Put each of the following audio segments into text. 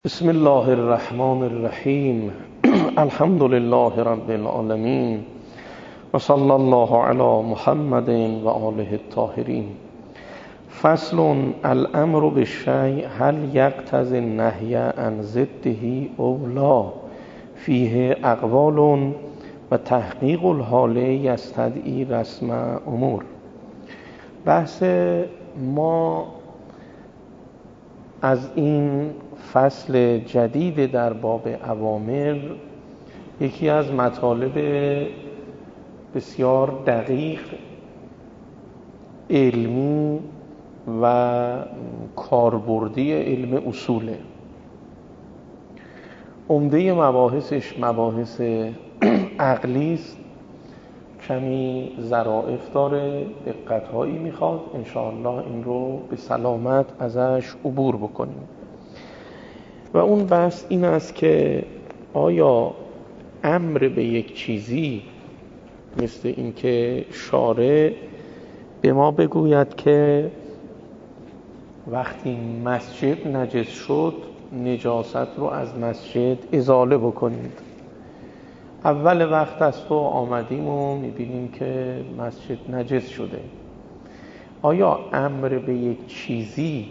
بسم الله الرحمن الرحیم. الحمد لله رب العالمین و صلی الله علی محمد و آله الطاهرین. فصل: الامر بالشیء هل یقتضی النهی عن ضده او لا، فیه اقوال و تحقیق الحال یستدعی رسم امور. بحث ما از این فصل جدید در باب اوامر یکی از مطالب بسیار دقیق، علمی و کاربردی علم اصوله. عمده مباحثش مباحث عقلی است، کمی ظرافت داره، دقت‌هایی میخواد. انشاءالله این رو به سلامت ازش عبور بکنیم. و اون بحث این است که آیا امر به یک چیزی مثل این که شارع به ما بگوید که وقتی مسجد نجس شد نجاست رو از مسجد ازاله بکنید، اول وقت از تو آمدیم و میبینیم که مسجد نجس شده، آیا امر به یک چیزی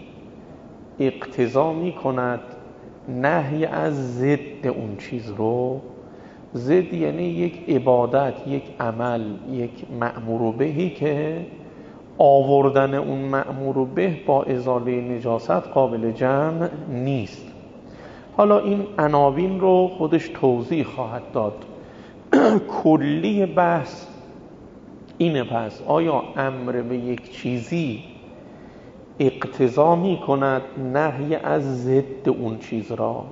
اقتضا میکند نهی از ضد اون چیز رو؟ ضد یعنی یک عبادت، یک عمل، یک مأمور بهی که آوردن اون مأمور به با ازاله نجاست قابل جمع نیست. حالا این عناوین رو خودش توضیح خواهد داد. کلی بحث اینه. پس آیا امر به یک چیزی اقتضا می کند نهی از ضد اون چیز را؟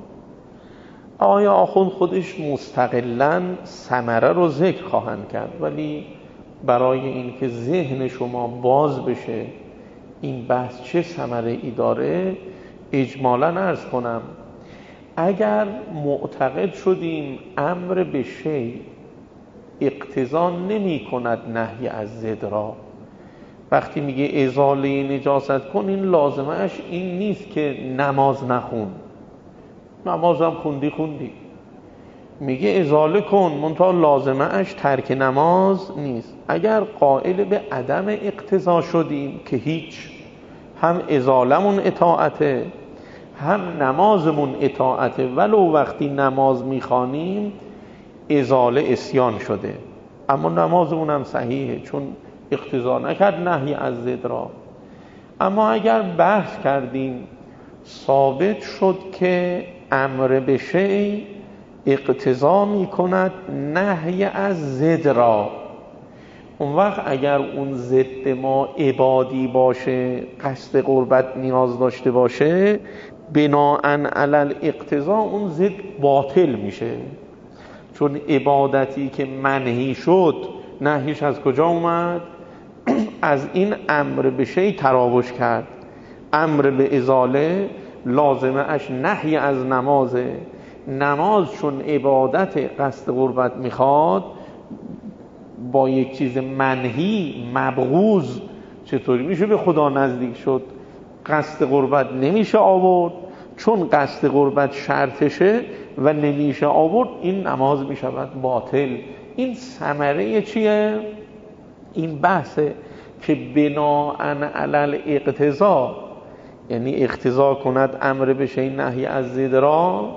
آیا آخوند خودش مستقلاً ثمره رو ذکر خواهند کرد، ولی برای اینکه ذهن شما باز بشه این بحث چه ثمره ای داره اجمالاً عرض کنم. اگر معتقد شدیم امر به شیء اقتضا نمی کند نهی از ضد را، وقتی میگه ازاله نجاست کن، این لازمش این نیست که نماز نخون، نمازم خوندی. میگه ازاله کن، منتها لازمش ترک نماز نیست. اگر قائل به عدم اقتضا شدیم که هیچ، هم ازالمون اطاعته هم نمازمون اطاعته، ولو وقتی نماز میخوانیم ازاله اسیان شده، اما نمازمون هم صحیحه چون اقتضا نکرد نهی از ضد را. اما اگر بحث کردیم ثابت شد که امر به شیء اقتضا می کند نهی از ضد را، اون وقت اگر اون ضد ما عبادی باشه، قصد قربت نیاز داشته باشه، بناءً علی الاقتضا اون ضد باطل میشه. چون عبادتی که منهی شد نهیش از کجا اومد؟ از این امر به شیء تراوش کرد. امر به ازاله لازمه اش نهی از نمازه. نماز چون عبادت قصد قربت میخواد، با یک چیز منهی مبغوض چطوری میشه به خدا نزدیک شد؟ قصد قربت نمیشه آورد، چون قصد قربت شرطشه و نمیشه آورد، این نماز میشود باطل. این ثمره چیه؟ این بحثه که بناءً علی الاقتضا، یعنی اقتضا کند امر به شیء نهی از ضد را،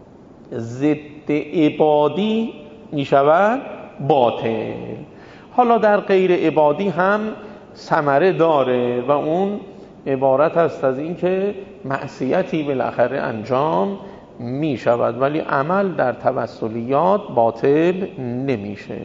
ضد عبادی میشود باطل. حالا در غیر عبادی هم ثمره داره و اون عبارت است از این که معصیتی بالاخره انجام می شود، ولی عمل در توسلیات باطل نمیشه.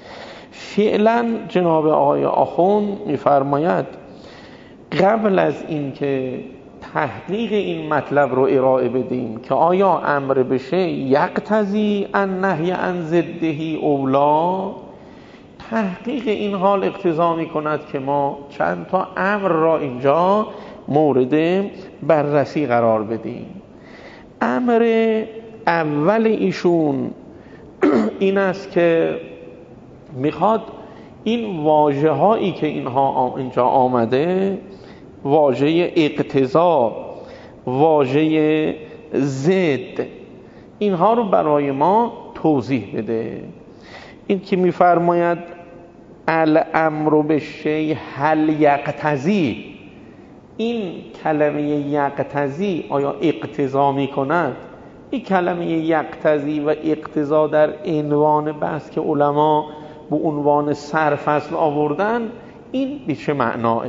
فعلا جناب آقای آخوند میفرماید قبل از این که تحقیق این مطلب رو ارائه بدیم که آیا امر به شیء یقتضی النهی عن ضده او لا، تحقیق این حال اقتضا می کند که ما چند تا امر را اینجا مورد بررسی قرار بدیم. امر اول ایشون این است که میخواد این واژه هایی که اینجا آمده، واژه اقتضا، واژه ضد، اینها رو برای ما توضیح بده. این که میفرماید الامر بالشیء هل یقتضی، این کلمه یقتضی آیا اقتضا میکند؟ این کلمه یقتضی و اقتضا در عنوان بحث که علما به عنوان سرفصل آوردن، این به چه معناه؟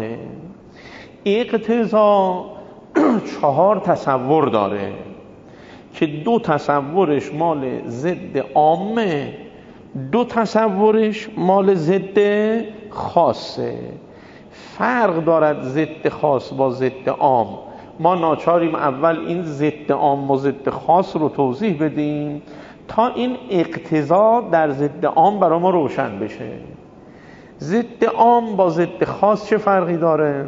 اقتضا 4 تصور داره که 2 تصورش مال ضد عامه، 2 تصورش مال ضد خاصه. فرق دارد ضد خاص با ضد عام. ما ناچاریم اول این ضد عام و ضد خاص رو توضیح بدیم تا این اقتضا در ضد عام برای ما روشن بشه. ضد عام با ضد خاص چه فرقی داره؟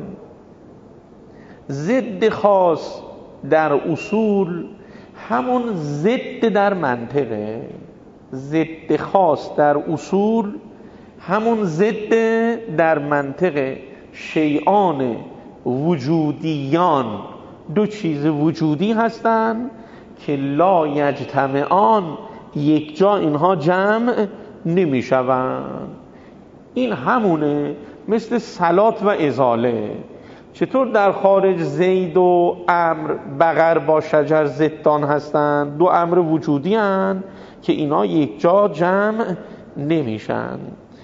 ضد خاص در اصول همون ضد در منطقه. ضد خاص در اصول همون ضد در منطقه. شیئان وجودیان، 2 چیز وجودی هستند که لا یجتمعان، یک جا اینها جمع نمی شوند. این همونه، مثل صلات و ازاله. چطور در خارج زید و امر بقر با شجر ضدان هستند؟ 2 امر وجودی هستند که اینا یک جا جمع نمیشن.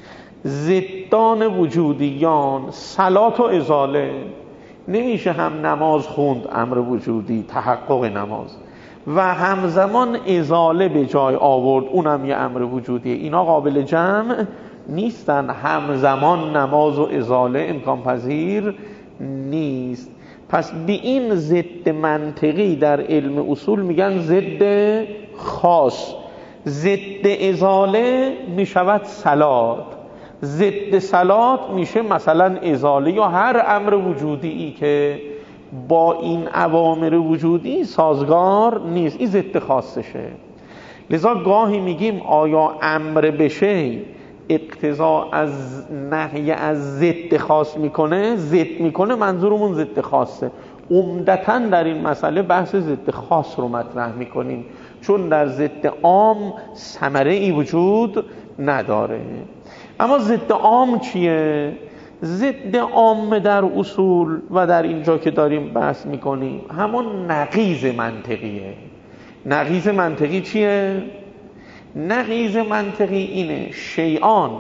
ضدان وجودیان صلات و ازاله، نمیشه هم نماز خوند امر وجودی تحقق نماز و همزمان ازاله به جای آورد اونم یه امر وجودیه. اینا قابل جمع نیستن. همزمان نماز و ازاله امکان پذیر نیست. پس به این ضد منطقی در علم اصول میگن ضد خاص. ضد ازاله میشود صلات، ضد صلات میشه مثلا ازاله یا هر امر وجودی که با این اوامر وجودی سازگار نیست. این ضد خاصشه. لذا گاهی میگیم آیا امر بشه اقتضا از نهی از ضد خاص میکنه؟ ضد میکنه منظورمون ضد خاصه. عمدتاً در این مسئله بحث ضد خاص رو مطرح میکنیم، چون در ضد عام ثمره ای وجود نداره. اما ضد عام چیه؟ ضد عام در اصول و در اینجا که داریم بحث میکنیم همون نقیض منطقیه. نقیض منطقی چیه؟ نقیض منطقی اینه شیئان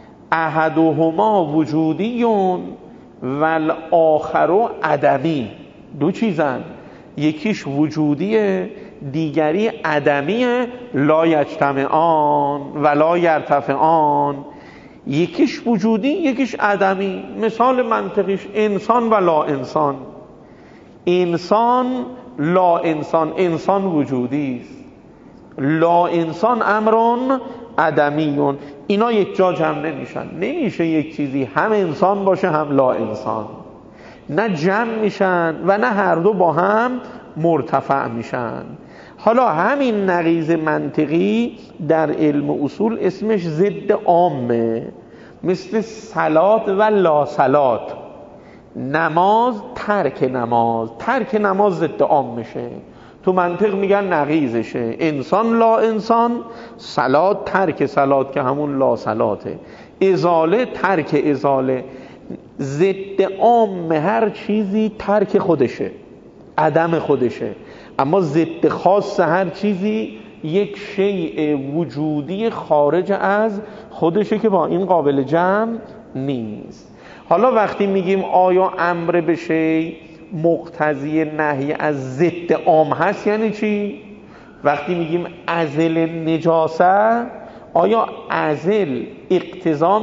احدهما وجودیون والآخر عدمی. 2 چیزن، یکیش وجودیه دیگری عدمیه. لا یجتمعان ولا یرتفعان. یکیش وجودی یکیش عدمی. مثال منطقیش انسان و لا انسان. انسان لا انسان، انسان وجودی است، لا انسان امرون عدمیون. اینا یک جا جمع نمیشن. نمیشه یک چیزی هم انسان باشه هم لا انسان، نه جمع میشن و نه هر دو با هم مرتفع میشن. حالا همین نقیض منطقی در علم اصول اسمش ضد عامه، مثل صلات و لا صلات. نماز ترک نماز، ترک نماز ضد عام میشه. تو منطق میگن نقیضشه. انسان لا انسان، صلات ترک صلات که همون لا صلاته، ازاله ترک ازاله. ضد عام هر چیزی ترک خودشه، عدم خودشه. اما ضد خاص هر چیزی یک شیء وجودی خارج از خودشه که با این قابل جمع نیست. حالا وقتی میگیم آیا امر به شیء مقتضی نهی از ضد عام هست یعنی چی؟ وقتی میگیم ازل نجاسه، آیا ازل اقتضا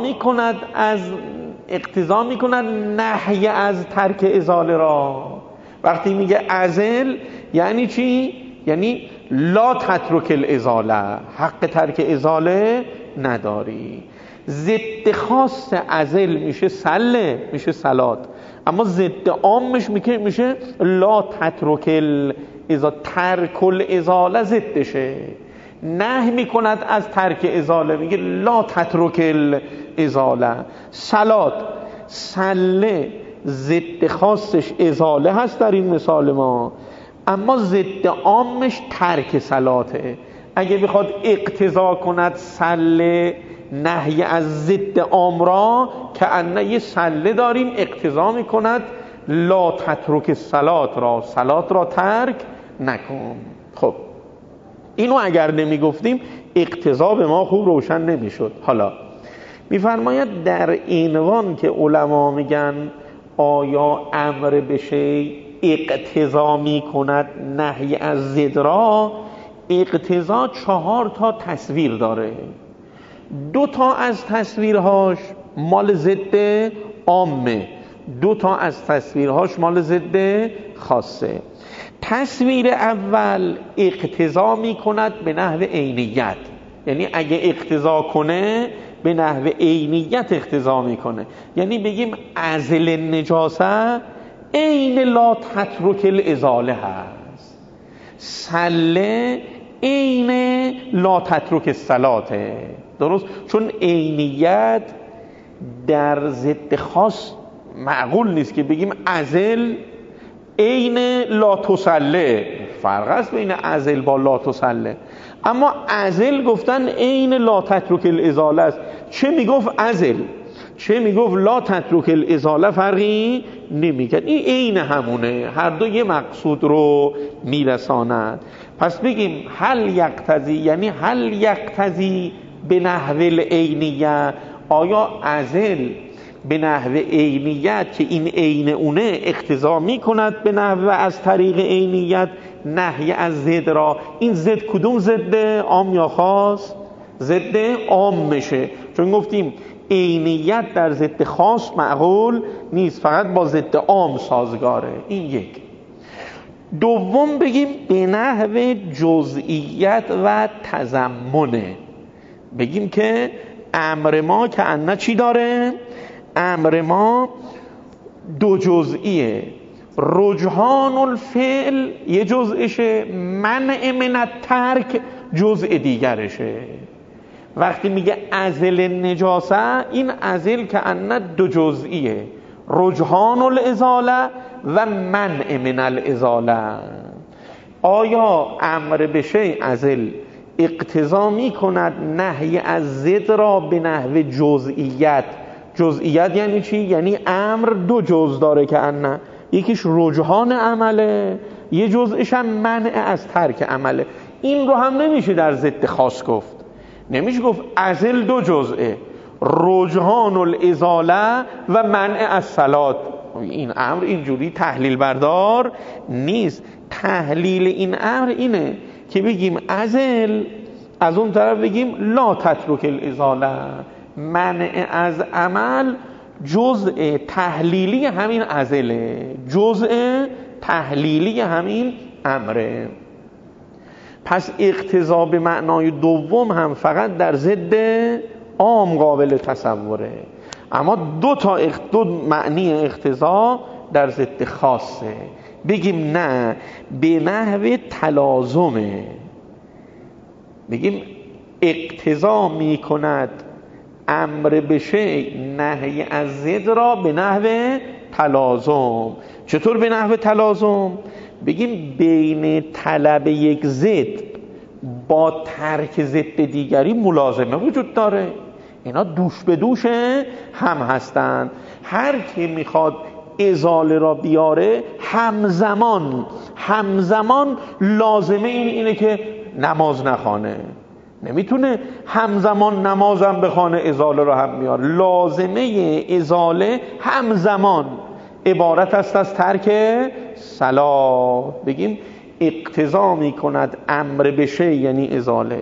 میکند نهی از ترک ازاله را؟ وقتی میگه ازل یعنی چی؟ یعنی لا تترک الازاله، حق ترک ازاله نداری. ضد خاص ازل میشه سله، میشه صلات. اما ضد عامش میشه لا تترک الازاله، ترک الازاله ضدشه. نهی میکند از ترک ازاله، میگه لا تترک الازاله. صلات، سله ضد خاصش ازاله هست در این مثال ما، اما ضد عامش ترک صلاته. اگه بخواد اقتضا کند سله نهی از ضد عام را، که انه یه سله داریم اقتضا میکند لا تترک صلات را، صلات را ترک نکن. خب اینو اگر نمیگفتیم اقتضا به ما خوب روشن نمیشد. حالا میفرماید در عنوان که علما میگن آیا امر به شیء اقتضا میکند نهی از ضد را، اقتضا 4 تا تصویر داره. 2 تا از تصویرهاش مال ضد عامه، 2 تا از تصویرهاش مال ضد خاصه. تصویر اول اقتضا میکند به نحو عینیت، یعنی اگه اقتضا کنه به نحو عینیت اقتضا میکنه. یعنی بگیم ازل نجاسه عین لا تترک الازاله هست، سله عین لا تترک الصلاته. درست؟ چون عینیت در ضد خاص معقول نیست که بگیم ازل عین لا تصله. فرق است بین ازل با لا تصله. اما ازل گفتن عین لا تترک الازاله است. چه میگفت ازل چه میگفت لا تترک الازاله فرقی نمیکرد. این عین همونه، هر دو یه مقصود رو میرساند. پس بگیم هل یقتضی، یعنی هل یقتضی به نحو العینیه، آیا ازل به نحو عینیت که این عین اونه اقتضا میکند به نحو از طریق عینیت نهی از ضد را؟ این ضد کدوم ضد؟ عام یا خاص؟ ضد عام میشه، چون گفتیم عینیت در ضد خاص معقول نیست، فقط با ضد عام سازگاره. این یک. دوم بگیم به نحو جزئیت و تضمنه. بگیم که امر ما که انه چی داره؟ امر ما 2 جزئیه. رجحان الفعل یه جزئشه، منع من الترک جزء دیگرشه. وقتی میگه ازل نجاسه، این ازل که انه 2 جزئیه، رجحان الازاله و منع من الازاله. آیا امر به شیء ازل اقتضا میکند نهی از ضد را به نحو جزئیت؟ جزئیت یعنی چی؟ یعنی امر 2 جزء داره که انه، یکیش رجحان عمله، یه جزءش هم منع از ترک عمله. این رو هم نمیشه در ضد خاص گفت. نمیشه گفت ازل 2 جزئه، رجحان الازاله و منع از صلات. این امر اینجوری تحلیل بردار نیست. تحلیل این امر اینه که بگیم ازل، از اون طرف بگیم لا تترک الازاله، منع از عمل جزء تحلیلی همین ازله، جزء تحلیلی همین امره. پس اقتضا به معنای دوم هم فقط در ضد عام قابل تصوره، اما 2 معنی اقتضا در ضد خاصه. بگیم نه، به نحو تلازمه. بگیم اقتضا می کند امر به شیء نهی از ضد را به نحو تلازم. چطور به نحو تلازم؟ بگیم بین طلب یک ضد با ترک ضد دیگری ملازمه وجود داره. اینا دوش به دوش هم هستند. هر کی میخواد ازاله را بیاره همزمان لازمه اینه که نماز نخوانه. نمیتونه همزمان نمازم بخوانه ازاله را هم بیاره. لازمه ازاله همزمان عبارت است از ترک صلات. بگیم اقتضا میکند امر به شیء یعنی ازاله،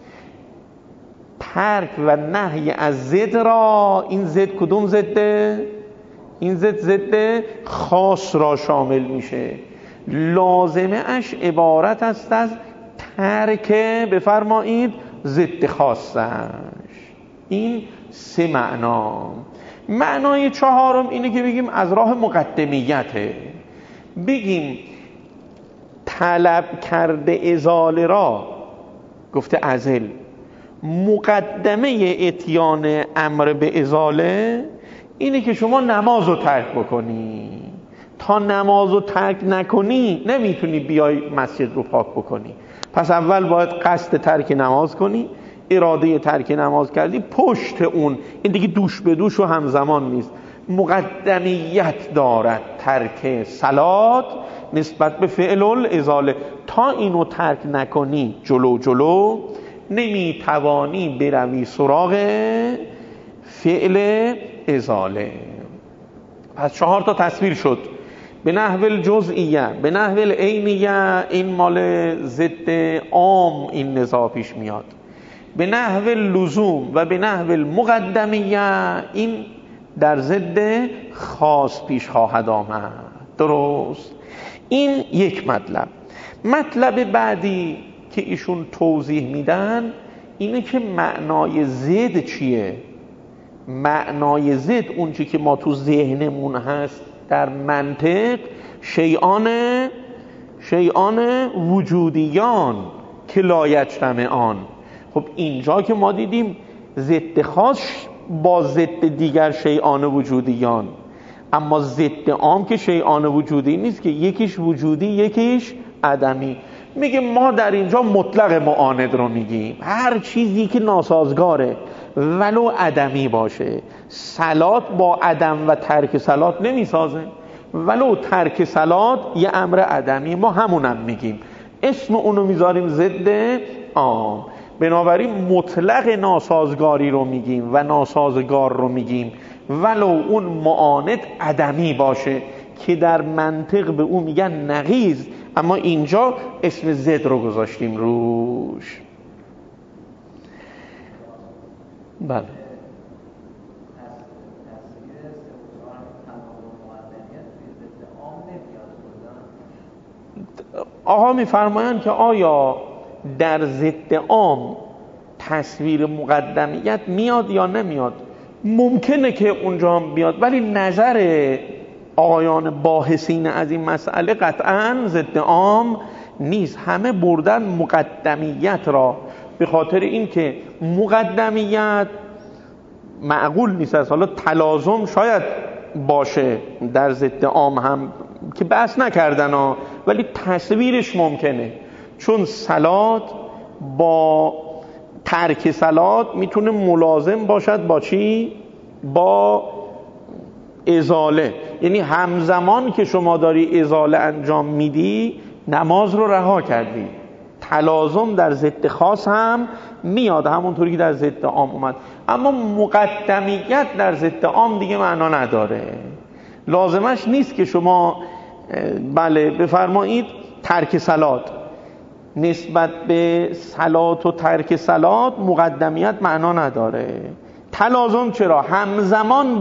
ترک و نهی از ضد را. این ضد کدوم ضده؟ این ضد خاص را شامل میشه. لازمه اش عبارت است از ترک، بفرمایید، ضد خاصش. این 3 معنا. معنای 4م اینه که بگیم از راه مقدمیته. بگیم طلب کرده ازاله را، گفته ازل، مقدمه اتیان امر به ازاله اینه که شما نماز رو ترک بکنی تا نمازو ترک نکنی نمیتونی بیای مسجد رو پاک بکنی. پس اول باید قصد ترک نماز کنی، اراده ترک نماز کردی، پشت اون این دیگه دوش به دوش و همزمان نیست، مقدمیت دارد ترک صلات نسبت به فعل الازاله. تا اینو ترک نکنی جلو نمیتوانی بروی سراغ فعل ازاله. پس 4 تا تصویر شد. به نحو الجزئیه، به نحو العینیه، این مال ضد عام این نزاع پیش میاد. به نحو اللزوم و به نحو المقدمیه، این در ضد خاص پیش خواهد آمد. درست؟ این یک مطلب. مطلب بعدی که ایشون توضیح میدن اینه که معنای ضد چیه. معنای ضد اون چی که ما تو ذهنمون هست در منطق، شیئان وجودیان که لا یجتمعان. خب اینجا که ما دیدیم ضد خاص با ضد دیگر شیئان وجودیان، اما ضد عام که شیئان وجودی نیست که یکیش وجودی یکیش عدمی. میگه ما در اینجا مطلق معاند رو میگیم، هر چیزی که ناسازگاره ولو عدمی باشه. صلات با عدم و ترک صلات نمیسازه، ولو ترک صلات یه امر عدمی، ما همونم میگیم، اسم اونو میذاریم ضد عام. بنابراین مطلق ناسازگاری رو میگیم و ناسازگار رو میگیم ولو اون معاند عدمی باشه که در منطق به اون میگن نقیض، اما اینجا اسم ضد رو گذاشتیم روش. بله. آقا میفرمایند که آیا در ضد عام تصویر مقدمیت میاد یا نمیاد؟ ممکنه که اونجا بیاد، ولی نظر آقایان باحثین از این مسئله قطعاً ضد عام نیست. همه بردن مقدمیت را، به خاطر این که مقدمیت معقول نیست. از حالا تلازم شاید باشه در ضد عام هم که بحث نکردن ها، ولی تصویرش ممکنه، چون صلات با ترک صلات میتونه ملازم باشد با چی؟ با ازاله. یعنی همزمان که شما داری ازاله انجام میدی نماز رو رها کردی. تلازم در ضد خاص هم میاد، همونطوری که در ضد عام اومد. اما مقدمیت در ضد عام دیگه معنا نداره. لازمش نیست که شما بله بفرمایید ترک صلات نسبت به صلات و ترک صلات مقدمیت معنا نداره. تلازم چرا؟ همزمان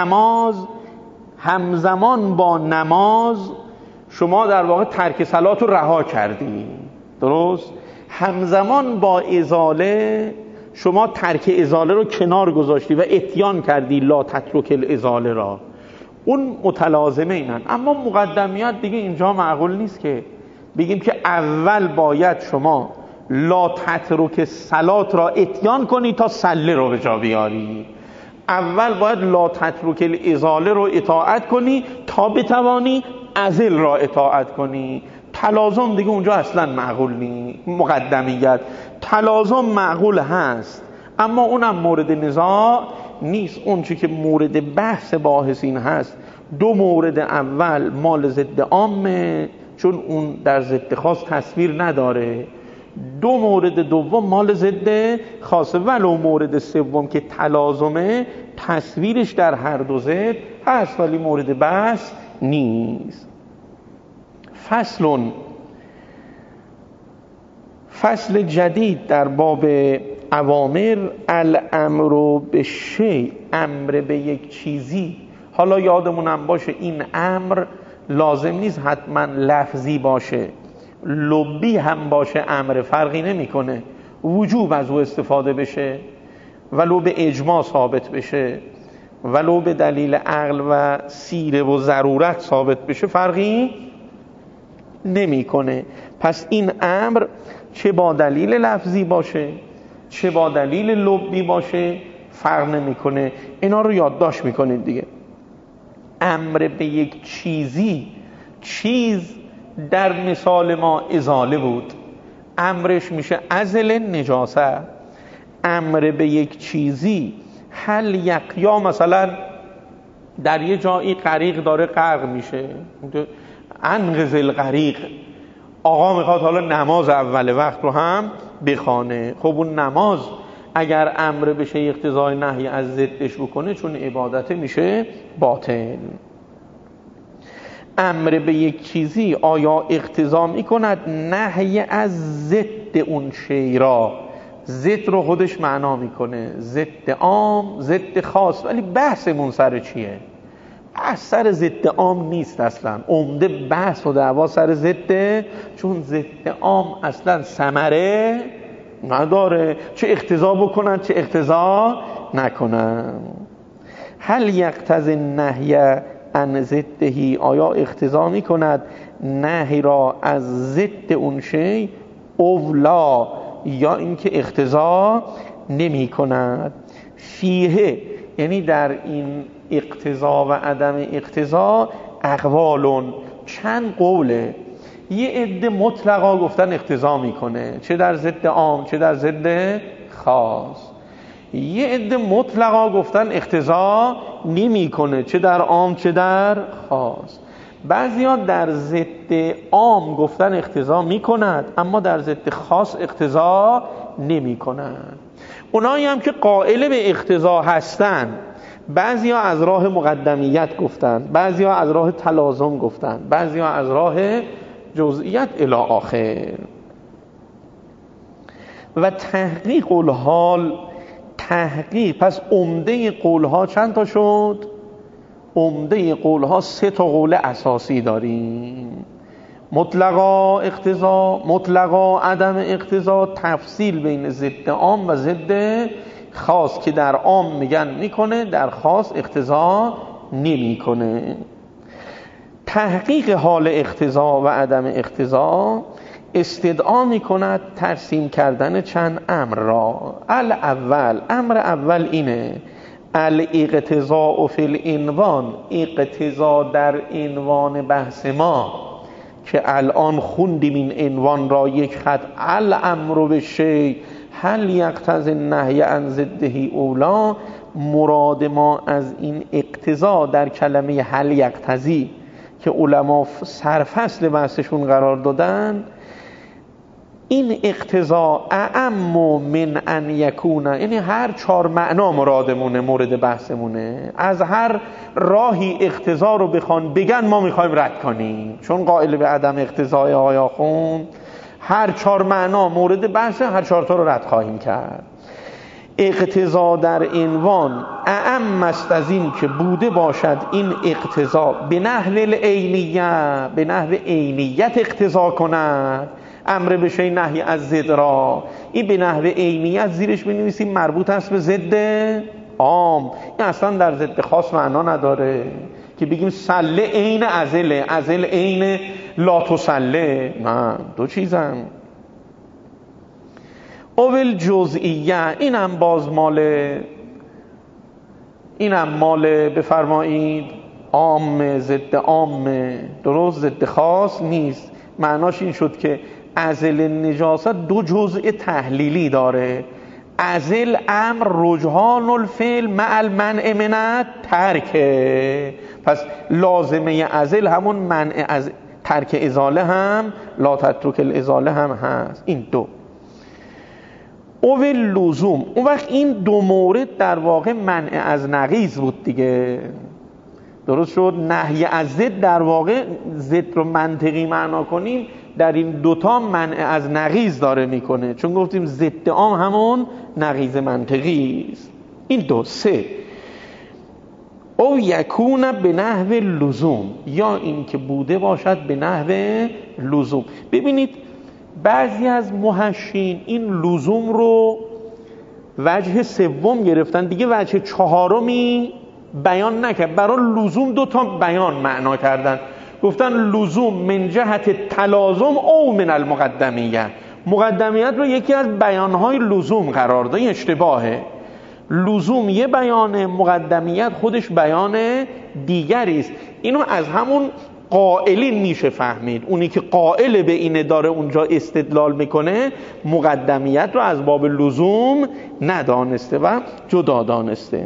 با نماز شما در واقع ترک صلات رو رها کردی. درست؟ همزمان با ازاله شما ترک ازاله رو کنار گذاشتی و اتیان کردی لا تترک الازاله را. اون متلازمه اینن. اما مقدمیت دیگه اینجا معقول نیست که بگیم که اول باید شما لا تترک صلات را اتیان کنی تا صله رو به جا بیاری. اول باید لا تترک الازاله رو اطاعت کنی تا بتوانی ازل را اطاعت کنی. تلازم دیگه اونجا اصلا معقول نیست. مقدمیت تلازم معقول هست، اما اونم مورد نزاع نیست. اون چی که مورد بحث باحثین هست، دو مورد اول مال ضد عامه، چون اون در ضد خاص تصویر نداره. دو مورد دوم مال ضد خاصه، ولو مورد سوم که تلازمه تصویرش در هر دو ضد هست ولی مورد بحث نیست. فصل جدید در باب اوامر، الامر به شیء، امر به یک چیزی. حالا یادمونم باشه این امر لازم نیست حتما لفظی باشه، لبی هم باشه، امر فرقی نمیکنه. وجوب از او استفاده بشه، ولو به اجماع ثابت بشه، ولو به دلیل عقل و سیره و ضرورت ثابت بشه، فرقی نمیکنه. پس این امر چه با دلیل لفظی باشه چه با دلیل لبی باشه فرق نمیکنه. اینا رو یادداشت میکنید دیگه. امر به یک چیزی، چیز در مثال ما ازاله بود، امرش میشه ازل نجاست. امر به یک چیزی هل یا مثلا در یه جایی غریق داره غرق میشه، انقذ الغریق، آقا میخواد حالا نماز اول وقت رو هم بخوانه. خب اون نماز اگر امر بشه اقتضای نهی از ضدش بکنه، چون عبادت میشه باطل. امر به یک چیزی آیا اقتضا میکند نهی از ضد اون شی را؟ ضد رو خودش معنا میکنه، ضد عام، ضد خاص، ولی بحثمون سر چیه؟ بحث سر ضد عام نیست اصلا. عمده بحث و دعوا سر ضد، چون ضد عام اصلا ثمره نداره، چه اقتضا بکنن چه اقتضا نکنن. هل یقتضی النهی عن ضده، آیا اقتضا میکند نهی را از ضد اون شی؟ اولا، یا اینکه اقتضا نمی کند. فیه، یعنی در این اقتضا و عدم اقتضا اقوالون، چند قوله. یه عده مطلقا گفتن اقتضا میکنه، چه در ضد عام چه در ضد خاص. یه عده مطلقا گفتن اقتضا نمیکنه، چه در عام چه در خاص. بعضیا در ضد عام گفتن اقتضا میکند، اما در ضد خاص اقتضا نمیکنند. اونایی هم که قائل به اقتضا هستن، بعضیا از راه مقدمیت گفتن، بعضیا از راه تلازم گفتن، بعضیا از راه جزئیت الی آخر. و تحقیق الحال، تحقیق، پس عمده قولها چند تا شد؟ عمده قولها 3 تا قول اساسی داریم: مطلقا اقتضا، مطلقا عدم اقتضا، تفصیل بین ضد عام و ضد خاص که در عام میگن میکنه، در خاص اقتضا نمیکنه. تحقیق حال اقتضا و عدم اقتضا استدعا میکند ترسیم کردن چند امر را. الاول، امر اول اینه: الاقتضاء فی العنوان، اقتضا در عنوان بحث ما که الان خوندیم این عنوان را یک خط: الامر بالشیء هل یقتضی النهی عن ضده اولا. مراد ما از این اقتضا در کلمه هل یقتضی که علما سرفصل بحثشون قرار دادن، این اقتضا اعم من ان یکون، یعنی هر 4 معنا مرادمونه، مورد بحثمونه. از هر راهی اقتضا رو بخوان بگن ما میخوایم رد کنیم، چون قائل به عدم اقتضای آیا خون، هر 4 معنا مورد بحث، هر 4 تا رو رد خواهیم کرد. اقتضا در عنوان اعم است از این که بوده باشد این اقتضا به نحو العینیه، به نحو عینیت اقتضا کند. امر به شیء نهی از ضد را، این به نحو عینیت زیرش بنویسیم مربوط است به ضد عام. این اصلا در ضد خاص معنا نداره که بگیم سله عین ازله، ازل عین لا تسله، نه، 2 چیزن. اول جزئیه، اینم باز مال بفرمایید عام، ضد عام، درست، ضد خاص نیست. معناش این شد که ازل نجاست 2 جزء تحلیلی داره: ازل امر رجحان الفعل مع المنع من ترک. پس لازمه ازل همون منع از ترک ازاله هم، لا تترک الازاله هم هست. این 2. اول لزوم، اون وقت این 2 مورد در واقع منع از نقیض بود دیگه، درست شد؟ نهی از ضد در واقع ضد رو منطقی معنا کنیم، در این 2 تا منع از نقیض داره میکنه، چون گفتیم ضد عام همون نقیض منطقی است. این 2. 3 او یکون به نحو لزوم، یا این که بوده باشد به نحو لزوم. ببینید بعضی از محشین این لزوم رو وجه 3 گرفتن دیگه، وجه 4 بیان نکرد، برای لزوم 2 تا بیان معنا کردن. گفتن لزوم من جهت تلازم او من المقدمیت، مقدمیت رو یکی از بیانهای لزوم قرار داد. این اشتباهه. لزوم یه بیانه، مقدمیت خودش بیان دیگری است. اینو از همون قائلین میشه فهمید. اونی که قائل به اینه داره اونجا استدلال میکنه، مقدمیت رو از باب لزوم ندانسته و جدا دانسته.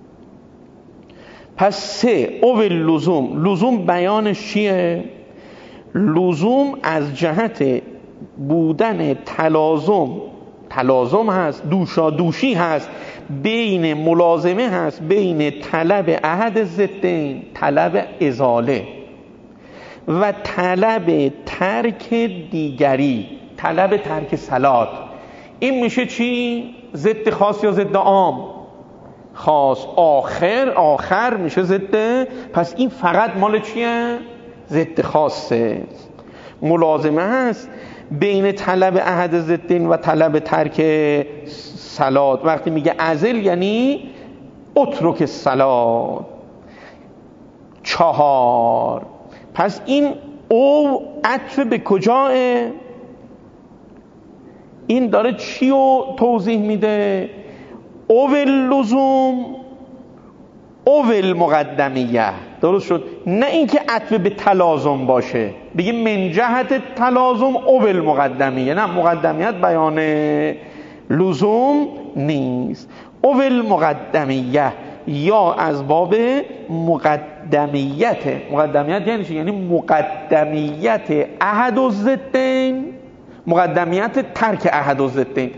پس 3 او لزوم بیانش چیه؟ لزوم از جهت بودن تلازم هست، دوشا دوشی هست، بین ملازمه هست بین طلب احد ضدین، طلب ازاله و طلب ترک دیگری، طلب ترک صلات. این میشه چی؟ ضد خاص یا ضد عام؟ خاص. آخر میشه ضد، پس این فقط مال چیه؟ ضد خاصه. ملازمه هست بین طلب احد ضدین و طلب ترک صلات. وقتی میگه ازل یعنی اترک صلات. 4 پس این او عطف به کجاه؟ این داره چی رو توضیح میده؟ او لزوم او المقدمیه. درست شد؟ نه اینکه عطف به تلازم باشه بگیم من جهت تلازم او المقدمیه، نه، مقدمیت بیان لزوم نیست. او المقدمیه یا از باب مقدمیت یعنی چی؟ یعنی مقدمیت احد الضدین، مقدمیت ترک احد الضدین،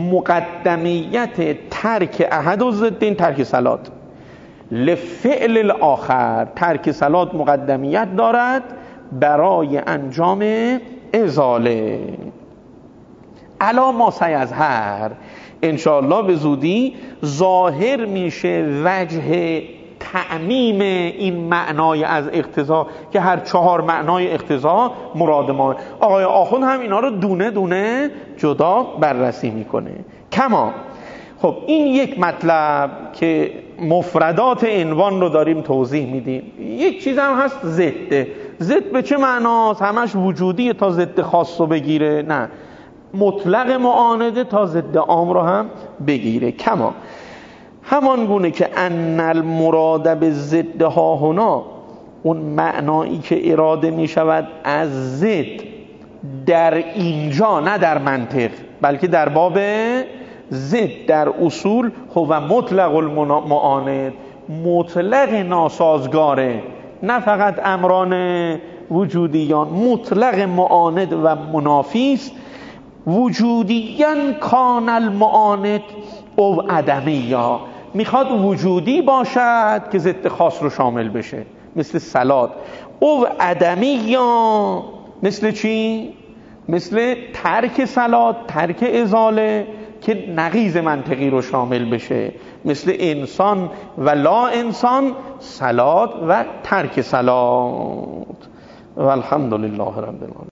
مقدمیت ترک احد الضدین، ترک صلات. لفعل الاخر، ترک صلات مقدمیت دارد برای انجام ازاله. علا ما سیظهر، انشاءالله به زودی ظاهر میشه وجه تعمیم این معنای از اقتضا که هر 4 معنای اقتضا مراد ما. آقای آخوند هم اینا رو دونه دونه جدا بررسی میکنه. کما خب این یک مطلب که مفردات عنوان رو داریم توضیح میدیم. یک چیز هم هست ضد به چه معناست؟ همش وجودی تا ضد خاص رو بگیره؟ نه، مطلق معانده تا ضد عام رو هم بگیره. کما همان گونه که ان المراد به ضد ها هنا، اون معنایی که اراده می شود از ضد در اینجا، نه در منطق بلکه در باب ضد در اصول، هو مطلق المعاند، مطلق ناسازگاره، نه فقط امران وجودیان، مطلق معاند و منافیست. وجودیان کان المعاند او عدمیا، میخواد وجودی باشد که ضد خاص رو شامل بشه، مثل صلات. او عدمیا مثل چی؟ مثل ترک صلات، ترک ازاله که نقیض منطقی رو شامل بشه، مثل انسان و لا انسان، صلات و ترک صلات. و الحمدلله رب العالمین.